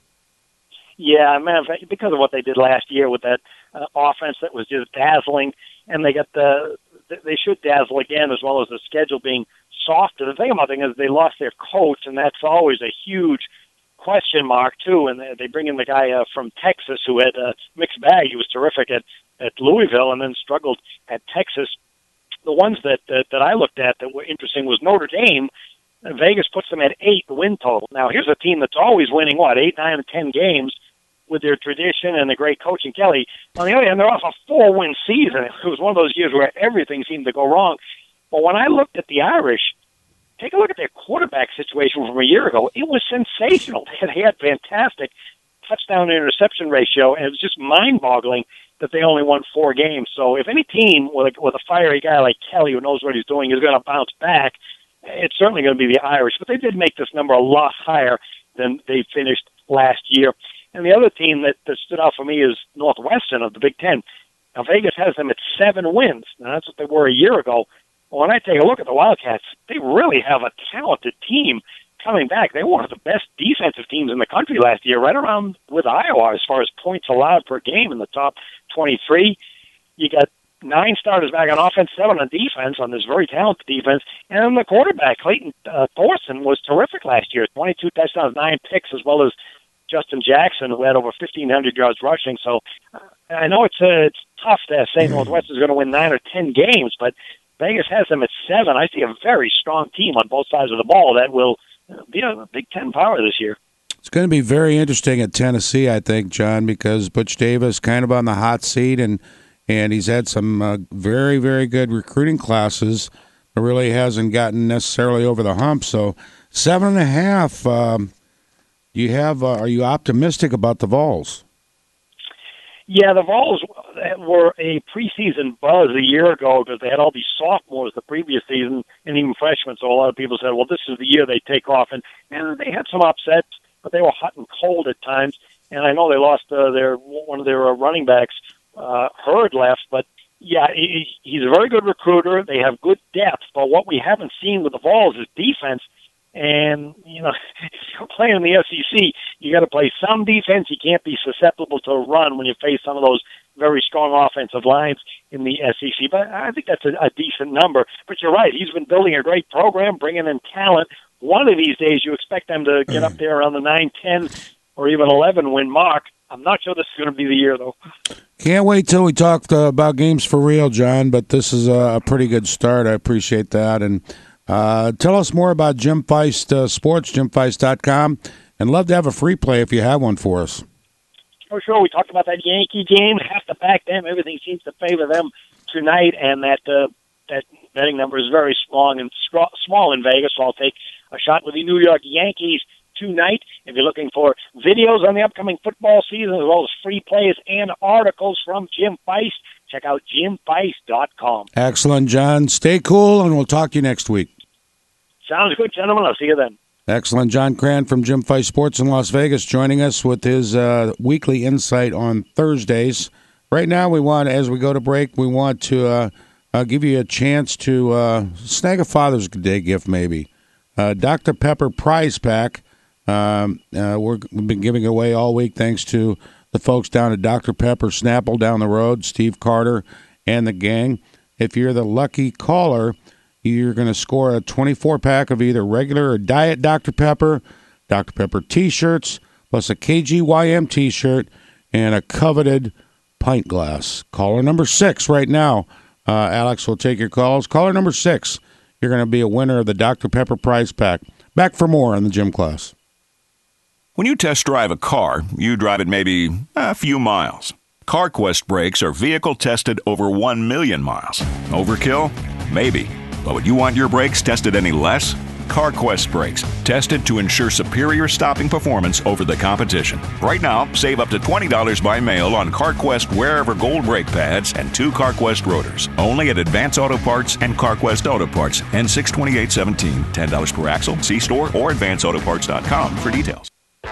Yeah, man, because of what they did last year with that offense that was just dazzling, and they should dazzle again, as well as the schedule being softer. The thing about it is they lost their coach, and that's always a huge question mark too. And they bring in the guy from Texas who had a mixed bag. He was terrific at Louisville and then struggled at Texas. The ones that I looked at that were interesting was Notre Dame. Vegas puts them at 8 win total. Now, here's a team that's always winning, 8, 9, and 10 games with their tradition and the great coaching Kelly. On the other hand, they're off a 4-win season. It was one of those years where everything seemed to go wrong. But when I looked at the Irish, take a look at their quarterback situation from a year ago. It was sensational. They had fantastic touchdown-interception ratio, and it was just mind-boggling that they only won 4 games. So if any team with a fiery guy like Kelly who knows what he's doing is going to bounce back, it's certainly going to be the Irish. But they did make this number a lot higher than they finished last year. And the other team that stood out for me is Northwestern of the Big Ten. Now, Vegas has them at 7 wins. Now, that's what they were a year ago. Well, when I take a look at the Wildcats, they really have a talented team coming back. They were one of the best defensive teams in the country last year, right around with Iowa as far as points allowed per game in the top 23. You got 9 starters back on offense, 7 on defense on this very talented defense. And then the quarterback, Clayton Thorson, was terrific last year. 22 touchdowns, 9 picks, as well as Justin Jackson, who had over 1,500 yards rushing. So I know it's tough to say Northwestern is going to win 9 or 10 games, but Vegas has them at 7. I see a very strong team on both sides of the ball that will be a Big Ten power this year. It's going to be very interesting at Tennessee, I think, John, because Butch Davis kind of on the hot seat, and he's had some very, very good recruiting classes, but really hasn't gotten necessarily over the hump. So 7.5. Are you optimistic about the Vols? Yeah, the Vols were a preseason buzz a year ago because they had all these sophomores the previous season and even freshmen. So a lot of people said, well, this is the year they take off. And they had some upsets, but they were hot and cold at times. And I know they lost one of their running backs, Hurd left. But, yeah, he's a very good recruiter. They have good depth. But what we haven't seen with the Vols is defense. And, if you're playing in the SEC, you got to play some defense. You can't be susceptible to a run when you face some of those very strong offensive lines in the SEC. But I think that's a decent number. But you're right. He's been building a great program, bringing in talent. One of these days, you expect them to get up there around the 9, 10, or even 11 win mark. I'm not sure this is going to be the year, though. Can't wait till we talk about games for real, John, but this is a pretty good start. I appreciate that. And tell us more about Jim Feist Sports, jimfeist.com, and love to have a free play if you have one for us. For sure. We talked about that Yankee game. Have to back them. Everything seems to favor them tonight, and that betting number is very small in Vegas, so I'll take a shot with the New York Yankees tonight. If you're looking for videos on the upcoming football season, as well as free plays and articles from Jim Feist, check out jimfeist.com. Excellent, John. Stay cool, and we'll talk to you next week. Sounds good, gentlemen. I'll see you then. Excellent. John Cran from Jim Feist Sports in Las Vegas joining us with his weekly insight on Thursdays. Right now, as we go to break, we want to give you a chance to snag a Father's Day gift, maybe. Dr. Pepper Prize Pack. We've been giving away all week thanks to the folks down at Dr. Pepper Snapple down the road, Steve Carter and the gang. If you're the lucky caller, you're going to score a 24-pack of either regular or diet Dr. Pepper T-shirts, plus a KGYM T-shirt, and a coveted pint glass. Caller number 6 right now. Alex will take your calls. Caller number 6, you're going to be a winner of the Dr. Pepper Prize Pack. Back for more on the Gym Class. When you test drive a car, you drive it maybe a few miles. CarQuest brakes are vehicle tested over 1 million miles. Overkill? Maybe. But would you want your brakes tested any less? CarQuest brakes, tested to ensure superior stopping performance over the competition. Right now, save up to $20 by mail on CarQuest Wherever Gold brake pads and 2 CarQuest rotors. Only at Advance Auto Parts and CarQuest Auto Parts. N62817. $10 per axle. See store or advanceautoparts.com for details.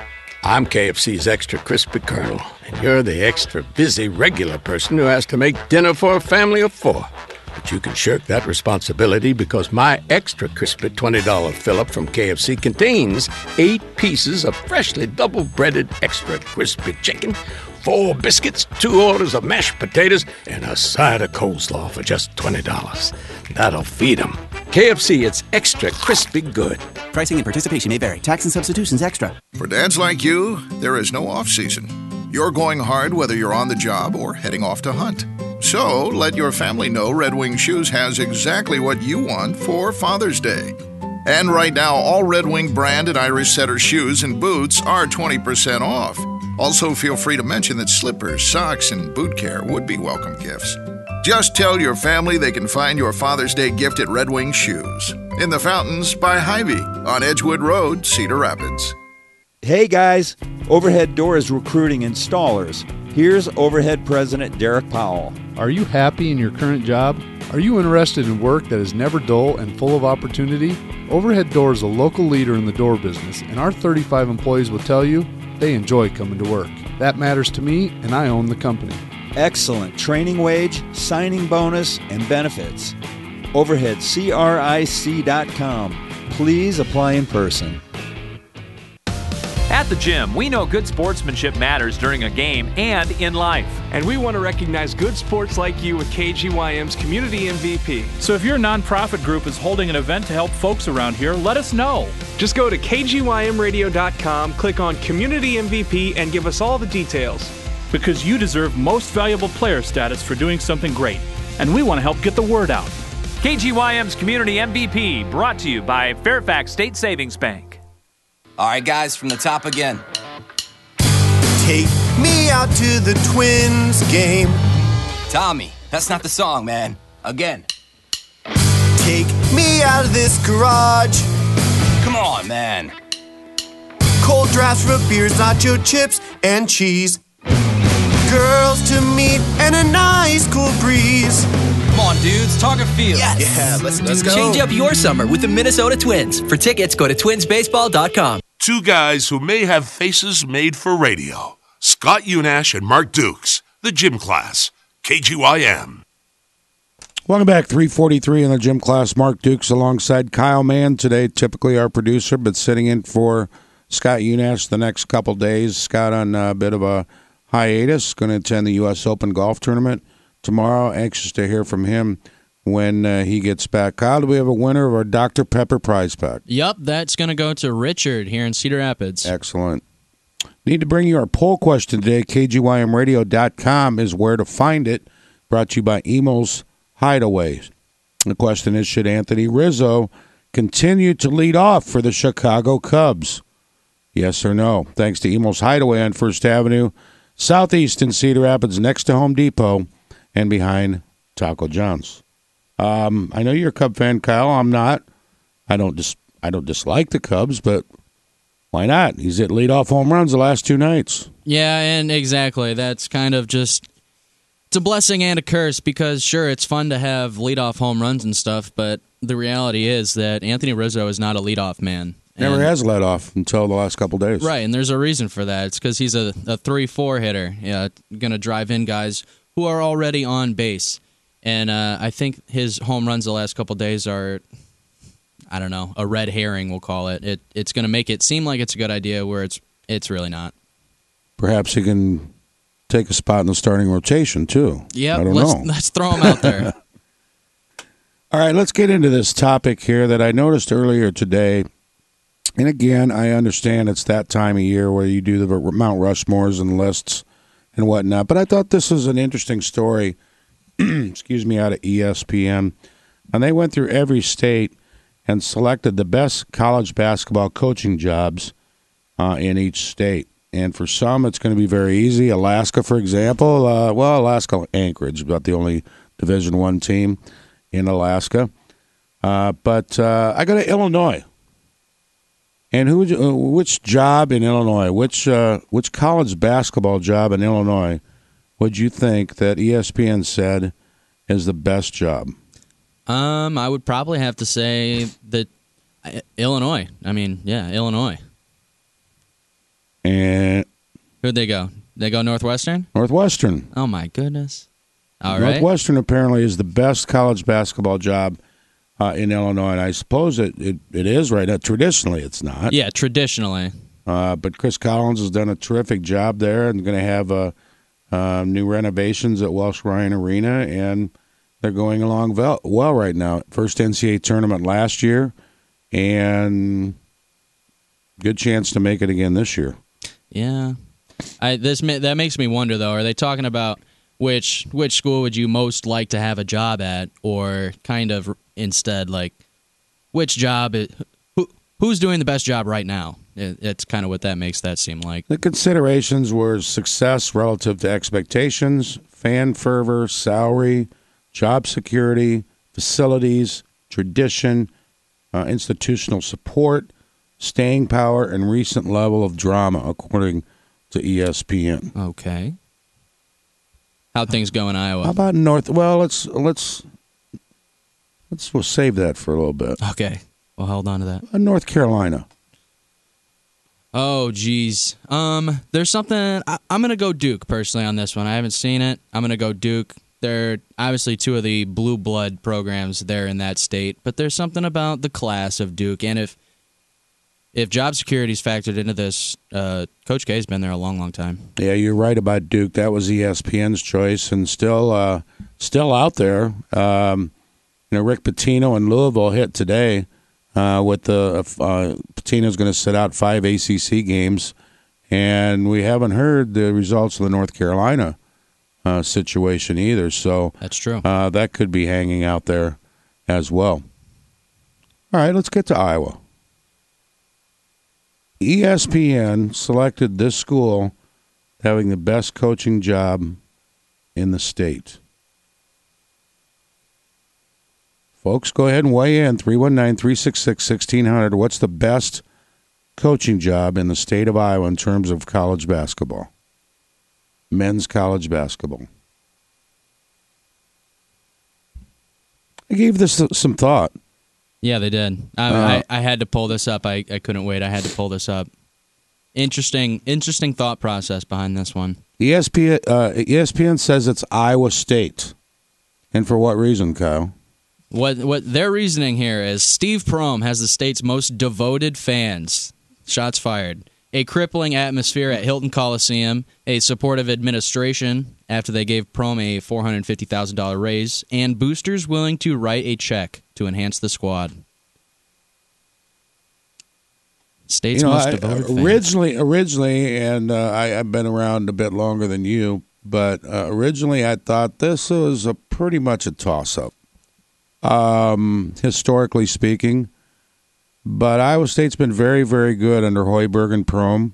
I'm KFC's Extra Crispy Colonel, and you're the extra busy regular person who has to make dinner for a family of 4. But you can shirk that responsibility because my Extra Crispy $20 fill-up from KFC contains 8 pieces of freshly double-breaded extra crispy chicken, 4 biscuits, 2 orders of mashed potatoes, and a side of coleslaw for just $20. That'll feed them. KFC, it's extra crispy good. Pricing and participation may vary. Tax and substitutions extra. For dads like you, there is no off-season. You're going hard whether you're on the job or heading off to hunt. So let your family know Red Wing Shoes has exactly what you want for Father's Day. And right now, all Red Wing brand and Irish Setter shoes and boots are 20% off. Also, feel free to mention that slippers, socks, and boot care would be welcome gifts. Just tell your family they can find your Father's Day gift at Red Wing Shoes. In the Fountains by Hy-Vee on Edgewood Road, Cedar Rapids. Hey guys, Overhead Door is recruiting installers. Here's Overhead President Derek Powell. Are you happy in your current job? Are you interested in work that is never dull and full of opportunity? Overhead Door is a local leader in the door business, and our 35 employees will tell you they enjoy coming to work. That matters to me, and I own the company. Excellent training wage, signing bonus, and benefits. OverheadCRIC.com. Please apply in person. At the gym, we know good sportsmanship matters during a game and in life. And we want to recognize good sports like you with KGYM's Community MVP. So if your nonprofit group is holding an event to help folks around here, let us know. Just go to KGYMradio.com, click on Community MVP, and give us all the details. Because you deserve most valuable player status for doing something great. And we want to help get the word out. KGYM's Community MVP, brought to you by Fairfax State Savings Bank. All right, guys, from the top again. Take me out to the Twins game. Tommy, that's not the song, man. Again. Take me out of this garage. Come on, man. Cold drafts, root beers, nacho chips, and cheese. Girls to meet and a nice cool breeze. Come on, dudes, Target Field. Yes. Yeah, let's go. Change up your summer with the Minnesota Twins. For tickets, go to twinsbaseball.com. 2 guys who may have faces made for radio. Scott Unash and Mark Dukes, the Gym Class, KGYM. Welcome back, 343 in the gym class. Mark Dukes alongside Kyle Mann today, typically our producer, but sitting in for Scott Unash the next couple days. Scott on a bit of a hiatus, going to attend the U.S. Open golf tournament tomorrow. Anxious to hear from him when he gets back. Kyle, do we have a winner of our Dr. Pepper prize pack? Yep, that's going to go to Richard here in Cedar Rapids. Excellent. Need to bring you our poll question today. KGYMradio.com is where to find it. Brought to you by Emo's Hideaways. The question is, should Anthony Rizzo continue to lead off for the Chicago Cubs? Yes or no? Thanks to Emo's Hideaway on First Avenue, southeast in Cedar Rapids, next to Home Depot, and behind Taco John's. I know you're a Cub fan, Kyle. I'm not. I don't dislike the Cubs, but why not? He's hit leadoff home runs the last 2 nights. Yeah, and exactly. That's kind of just... It's a blessing and a curse because, sure, it's fun to have leadoff home runs and stuff, but the reality is that Anthony Rizzo is not a leadoff man. Never has led off until the last couple days. Right, and there's a reason for that. It's because he's a 3-4 hitter, going to drive in guys who are already on base. And I think his home runs the last couple days are, I don't know, a red herring, we'll call it. It's going to make it seem like it's a good idea where it's really not. Perhaps he can take a spot in the starting rotation, too. Yeah, I don't know. Let's throw him out there. All right, let's get into this topic here that I noticed earlier today. And again, I understand it's that time of year where you do the Mount Rushmores and lists and whatnot. But I thought this was an interesting story, excuse me, out of ESPN. And they went through every state and selected the best college basketball coaching jobs in each state. And for some, it's going to be very easy. Alaska, for example. Alaska, Anchorage, about the only Division I team in Alaska. But I go to Illinois. And which job in Illinois, which college basketball job in Illinois would you think that ESPN said is the best job? I would probably have to say that Illinois. I mean, yeah, Illinois. And who'd they go? They go Northwestern? Northwestern. Oh, my goodness. All right. Northwestern apparently is the best college basketball job in Illinois, and I suppose it is right now. Traditionally, it's not. Yeah, traditionally. But Chris Collins has done a terrific job there and going to have new renovations at Welsh Ryan Arena, and they're going along well right now. First NCAA tournament last year, and good chance to make it again this year. Yeah, that makes me wonder though. Are they talking about which school would you most like to have a job at, or kind of instead like which job who's doing the best job right now? It's kind of what that makes that seem like. The considerations were success relative to expectations, fan fervor, salary, job security, facilities, tradition, institutional support, staying power, and recent level of drama, according to ESPN. Okay. How'd things go in Iowa? How about North? Well, we'll save that for a little bit. Okay. Well, hold on to that. North Carolina. Oh, geez. There's something. I'm gonna go Duke personally on this one. I haven't seen it. I'm gonna go Duke. They're obviously two of the blue blood programs there in that state, but there's something about the class of Duke, and if job security is factored into this, Coach K's been there a long, long time. Yeah, you're right about Duke. That was ESPN's choice, and still out there. Rick Pitino in Louisville hit today with the Pitino's going to sit out 5 ACC games, and we haven't heard the results of the North Carolina situation either. So that's true. That could be hanging out there as well. All right, let's get to Iowa. ESPN selected this school having the best coaching job in the state. Folks, go ahead and weigh in. 319-366-1600. What's the best coaching job in the state of Iowa in terms of college basketball? Men's college basketball. I gave this some thought. Yeah, they did. I had to pull this up. I couldn't wait. I had to pull this up. Interesting thought process behind this one. ESPN says it's Iowa State. And for what reason, Kyle? What their reasoning here is Steve Prohm has the state's most devoted fans. Shots fired. A crippling atmosphere at Hilton Coliseum, a supportive administration after they gave Prohm a $450,000 raise, and boosters willing to write a check to enhance the squad. State's most devoted fans. Originally, and I've been around a bit longer than you, but originally I thought this was pretty much a toss-up, historically speaking. But Iowa State's been very, very good under Hoiberg and Prohm.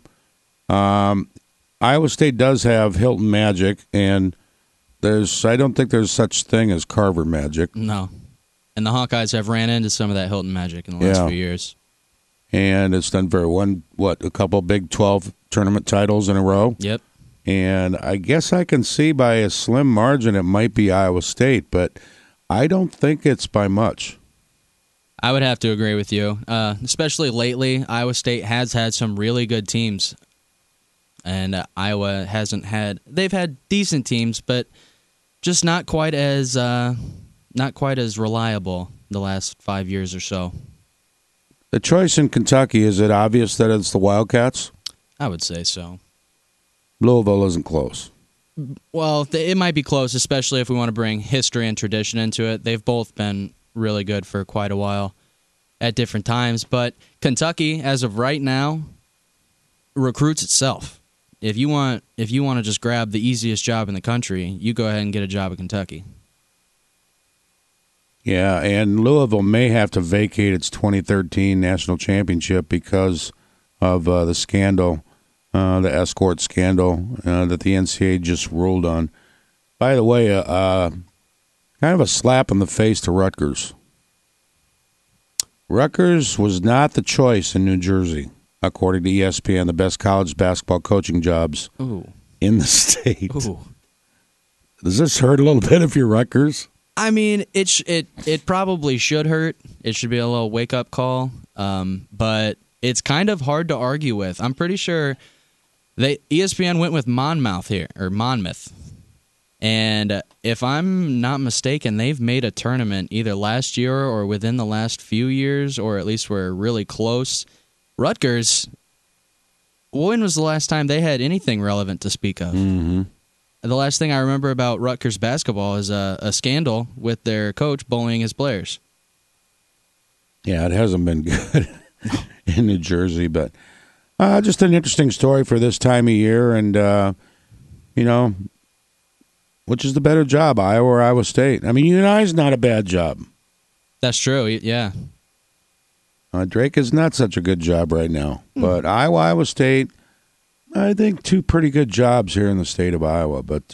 Iowa State does have Hilton magic, and I don't think there's such thing as Carver magic. No. And the Hawkeyes have ran into some of that Hilton magic in the last few years. And it's done very a couple Big 12 tournament titles in a row. Yep. And I guess I can see by a slim margin it might be Iowa State, but I don't think it's by much. I would have to agree with you. Especially lately, Iowa State has had some really good teams. And Iowa hasn't had... They've had decent teams, but just not quite as reliable the last 5 years or so. The choice in Kentucky, is it obvious that it's the Wildcats? I would say so. Louisville isn't close. Well, it might be close, especially if we want to bring history and tradition into it. They've both been really good for quite a while at different times. But Kentucky, as of right now, recruits itself. If you want to just grab the easiest job in the country, you go ahead and get a job at Kentucky. Yeah, and Louisville may have to vacate its 2013 national championship because of the scandal, the escort scandal that the NCAA just ruled on. By the way, kind of a slap in the face to Rutgers. Rutgers was not the choice in New Jersey, according to ESPN, the best college basketball coaching jobs in the state. Ooh. Does this hurt a little bit if you're Rutgers? I mean, it probably should hurt. It should be a little wake-up call, but it's kind of hard to argue with. I'm pretty sure ESPN went with Monmouth here, or Monmouth. And if I'm not mistaken, they've made a tournament either last year or within the last few years, or at least we're really close. Rutgers, when was the last time they had anything relevant to speak of? Mm-hmm. The last thing I remember about Rutgers basketball is a scandal with their coach bullying his players. Yeah, it hasn't been good in New Jersey, but just an interesting story for this time of year. And, which is the better job, Iowa or Iowa State? I mean, UNI's not a bad job. That's true, yeah. Drake is not such a good job right now. But Iowa State, I think two pretty good jobs here in the state of Iowa. But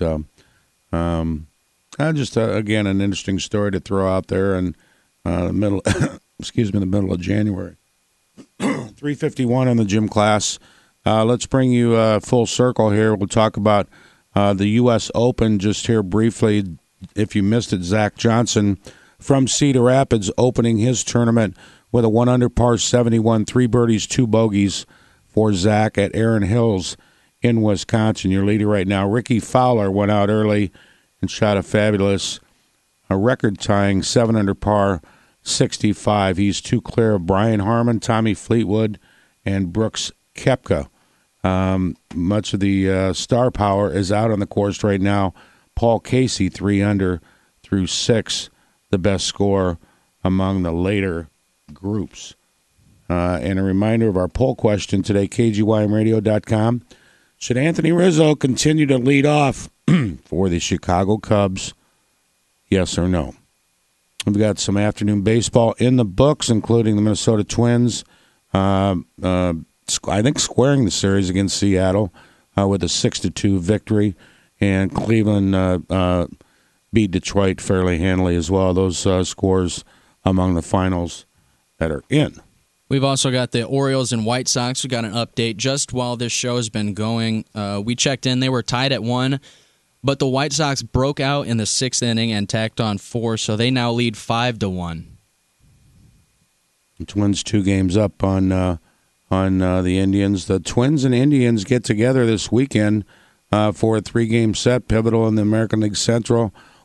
just, again, an interesting story to throw out there in the middle of January. 3:51 on the gym class. Let's bring you full circle here. We'll talk about the U.S. Open just here briefly. If you missed it, Zach Johnson from Cedar Rapids opening his tournament with a 1-under par 71, 3 birdies, 2 bogeys for Zach at Erin Hills in Wisconsin. Your leader right now, Ricky Fowler, went out early and shot a record-tying 7-under par 65. He's 2 clear of Brian Harmon, Tommy Fleetwood, and Brooks Koepka. Much of the star power is out on the course right now. Paul Casey, 3 under through 6, the best score among the later groups. And a reminder of our poll question today, KGYMradio.com. Should Anthony Rizzo continue to lead off for the Chicago Cubs? Yes or no? We've got some afternoon baseball in the books, including the Minnesota Twins. I think squaring the series against Seattle with a 6-2 victory, and Cleveland beat Detroit fairly handily as well. Those scores among the finals that are in. We've also got the Orioles and White Sox. We got an update just while this show has been going. We checked in; they were tied at 1, but the White Sox broke out in the 6th inning and tacked on 4, so they now lead 5-1. The Twins 2 games up on the Indians. The Twins and Indians get together this weekend for a 3-game set, pivotal in the American League Central.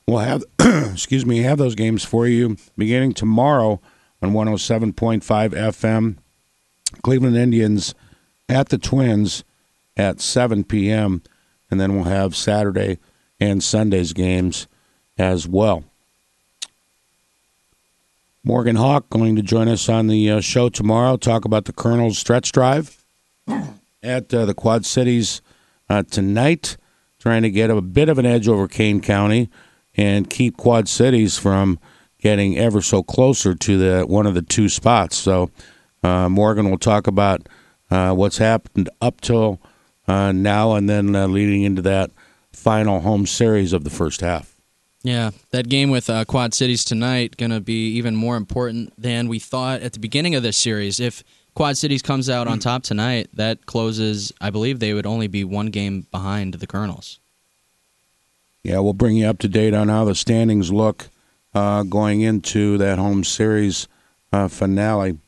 we'll have have those games for you beginning tomorrow on 107.5 FM. Cleveland Indians at the Twins at 7 p.m., and then we'll have Saturday and Sunday's games as well. Morgan Hawk going to join us on the show tomorrow, talk about the Colonel's stretch drive at the Quad Cities tonight, trying to get a bit of an edge over Kane County and keep Quad Cities from getting ever so closer to one of the two spots. So Morgan will talk about what's happened up till now and then leading into that final home series of the first half. Yeah, that game with Quad Cities tonight going to be even more important than we thought at the beginning of this series. If Quad Cities comes out on top tonight, that closes, I believe they would only be one game behind the Colonels. Yeah, we'll bring you up to date on how the standings look going into that home series finale.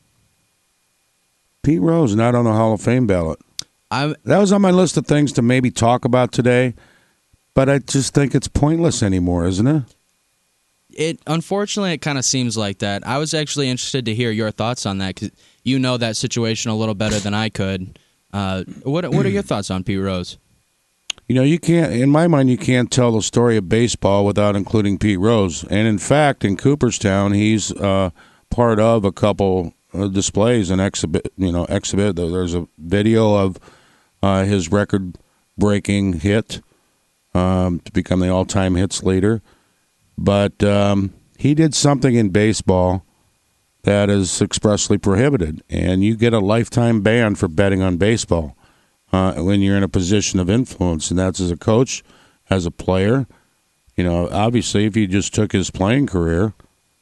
Pete Rose not on the Hall of Fame ballot. That was on my list of things to maybe talk about today, but I just think it's pointless anymore, isn't it? Unfortunately, it kind of seems like that. I was actually interested to hear your thoughts on that because you know that situation a little better than I could. What are your thoughts on Pete Rose? You know, you can't. In my mind, you can't tell the story of baseball without including Pete Rose. And in fact, in Cooperstown, he's part of a couple displays and exhibit. There's a video of his record-breaking hit to become the all-time hits leader. But he did something in baseball that is expressly prohibited, and you get a lifetime ban for betting on baseball when you're in a position of influence, and that's as a coach, as a player. You know, obviously, if you just took his playing career,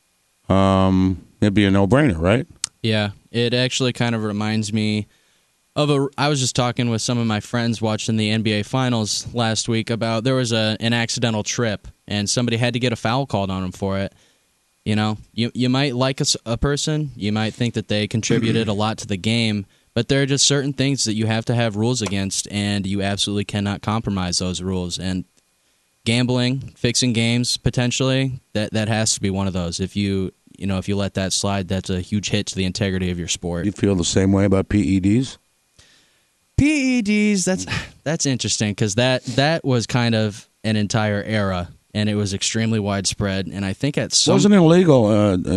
it'd be a no-brainer, right? Yeah, it actually kind of reminds me of I was just talking with some of my friends watching the NBA Finals last week about there was an accidental trip, and somebody had to get a foul called on him for it. You know, you might like a person, you might think that they contributed a lot to the game, but there are just certain things that you have to have rules against, and you absolutely cannot compromise those rules. And gambling, fixing games, potentially, that has to be one of those. If you let that slide, that's a huge hit to the integrity of your sport. You feel the same way about PEDs? PEDs, that's interesting because that was kind of an entire era. And it was extremely widespread, and I think at some... Wasn't illegal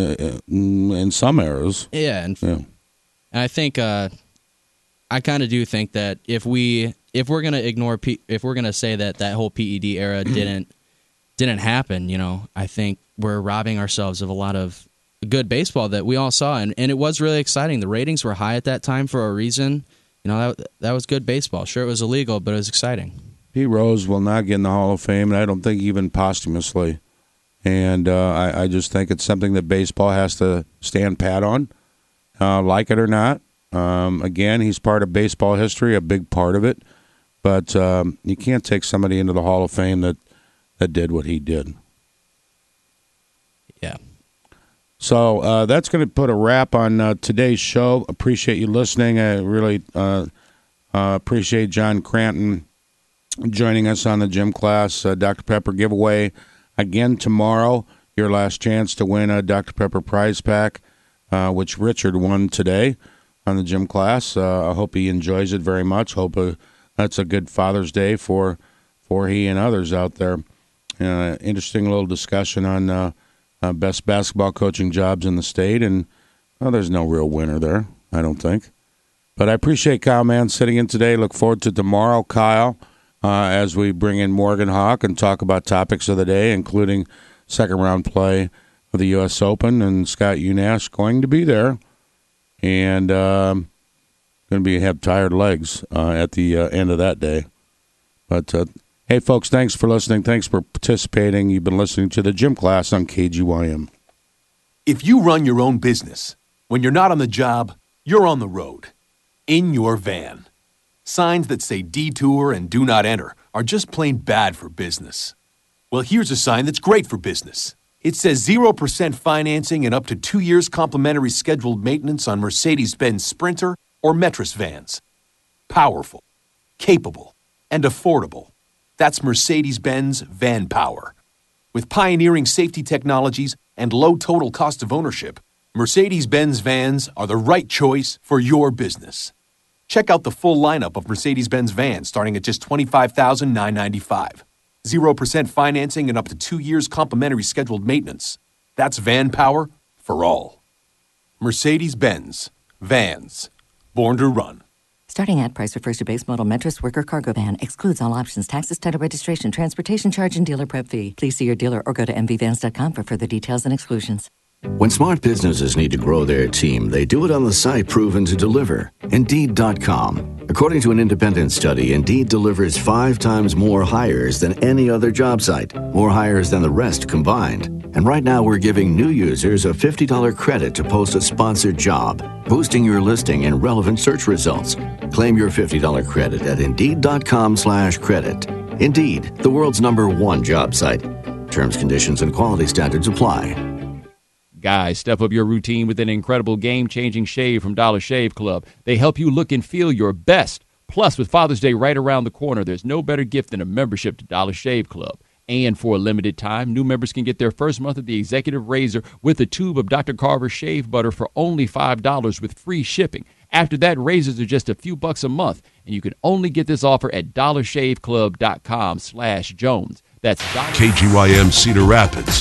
in some eras. Yeah, and I think I kind of do think that if we're going to ignore if we're going to say that whole PED era didn't happen, you know, I think we're robbing ourselves of a lot of good baseball that we all saw, and it was really exciting. The ratings were high at that time for a reason. You know, that was good baseball. Sure, it was illegal, but it was exciting. Pete Rose will not get in the Hall of Fame, and I don't think even posthumously. And I just think it's something that baseball has to stand pat on, like it or not. Again, he's part of baseball history, a big part of it. But you can't take somebody into the Hall of Fame that did what he did. Yeah. So that's going to put a wrap on today's show. Appreciate you listening. I really appreciate John Cranton joining us on the gym class. Dr. Pepper giveaway again tomorrow. Your last chance to win a Dr. Pepper prize pack, which Richard won today on the gym class. I hope he enjoys it very much. Hope that's a good Father's Day for he and others out there. Interesting little discussion on best basketball coaching jobs in the state, and there's no real winner there, I don't think. But I appreciate Kyle Mann sitting in today. Look forward to tomorrow, Kyle. As we bring in Morgan Hawk and talk about topics of the day, including second-round play of the U.S. Open, and Scott Unash going to be there, and going to have tired legs at the end of that day. But, hey, folks, thanks for listening. Thanks for participating. You've been listening to the gym class on KGYM. If you run your own business, when you're not on the job, you're on the road, in your van. Signs that say detour and do not enter are just plain bad for business. Well, here's a sign that's great for business. It says 0% financing and up to 2 years complimentary scheduled maintenance on Mercedes-Benz Sprinter or Metris vans. Powerful, capable, and affordable. That's Mercedes-Benz Van Power. With pioneering safety technologies and low total cost of ownership, Mercedes-Benz vans are the right choice for your business. Check out the full lineup of Mercedes-Benz vans starting at just $25,995. 0% financing and up to 2 years complimentary scheduled maintenance. That's van power for all. Mercedes-Benz. Vans. Born to run. Starting at price refers to base model Metris worker cargo van. Excludes all options, taxes, title registration, transportation charge, and dealer prep fee. Please see your dealer or go to mvvans.com for further details and exclusions. When smart businesses need to grow their team, they do it on the site proven to deliver, Indeed.com. According to an independent study, Indeed delivers 5 times more hires than any other job site, more hires than the rest combined. And right now we're giving new users a $50 credit to post a sponsored job, boosting your listing in relevant search results. Claim your $50 credit at Indeed.com/credit. Indeed, the world's #1 job site. Terms, conditions, and quality standards apply. Guys, step up your routine with an incredible game-changing shave from Dollar Shave Club. They help you look and feel your best. Plus, with Father's Day right around the corner, there's no better gift than a membership to Dollar Shave Club. And for a limited time, new members can get their first month of the Executive Razor with a tube of Dr. Carver shave butter for only $5 with free shipping. After that, razors are just a few bucks a month, and you can only get this offer at dollarshaveclub.com/Jones. That's KGYM Cedar Rapids.